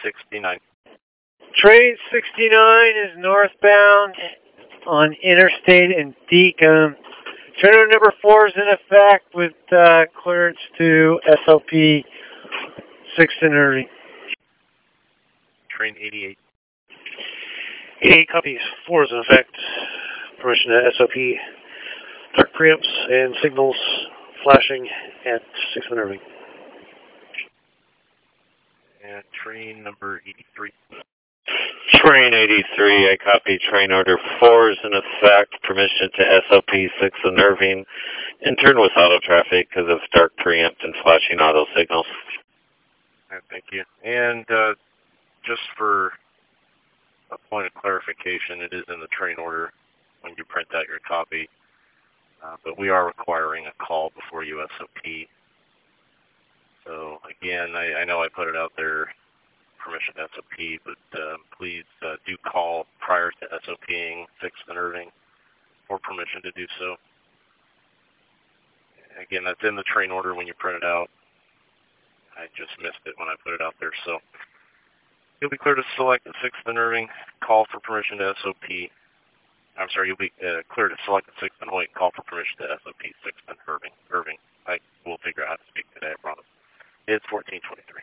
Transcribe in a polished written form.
69. Train 69 is northbound on Interstate and Deacon. Train order number 4 is in effect with clearance to SOP 6 and Irving. Train 88. 88 copies. 4 is in effect. Permission to SOP. Dark preamps and signals flashing at 6 and Irving. And train number 83. Train 83, I copy. Train order 4 is in effect. Permission to SOP 6 and Irving. Intern with auto traffic because of dark preempt and flashing auto signals. All right, thank you. And just for a point of clarification, it is in the train order when you print out your copy. But we are requiring a call before you SOP. So again, I know I put it out there, permission to SOP, but please do call prior to SOPing 6th and Irving for permission to do so. Again, that's in the train order when you print it out. I just missed it when I put it out there. So you'll be clear to select the 6th and Irving, call for permission to SOP. I'm sorry, you'll be clear to select the 6th and Hoyt, call for permission to SOP 6th and Irving. I will figure out how to speak today, I promise. It's 1423.